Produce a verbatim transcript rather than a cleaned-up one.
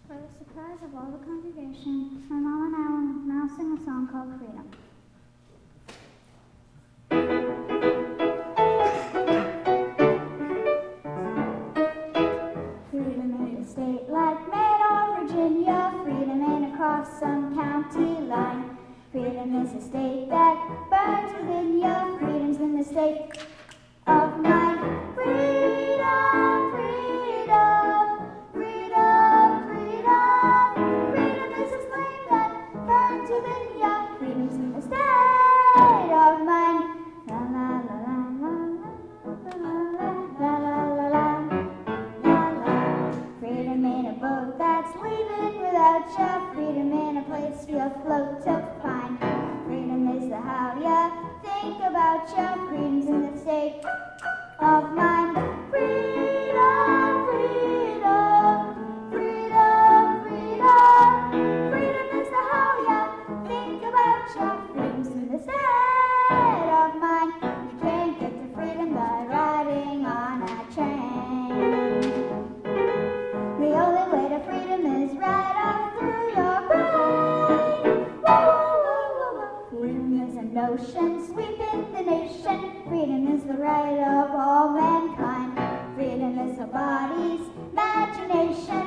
For the surprise of all the congregation, my mom and I will now sing a song called Freedom. Freedom in a state like Maine or Virginia, freedom ain't across some county line. Freedom is a state that burns within you, freedom's in the state of mind. Freedom, freedom, freedom, freedom. Freedom is a flame that burns within you, freedom's in the state of mind. La la la la la la la la la la la la. Freedom ain't a boat that's leaving without you, freedom ain't a place you float to find. Freedom is the how you think about you, freedom's in the state of mind. Freedom, freedom, freedom, freedom. Freedom is the how you think about you, freedom's in the state of mind. You can't get to freedom by riding on a train. The only way to freedom is right on through your brain. Whoa, whoa, whoa, whoa. Freedom is a notion sweeping the nation. Freedom is the right of all mankind. Freedom is a body's imagination.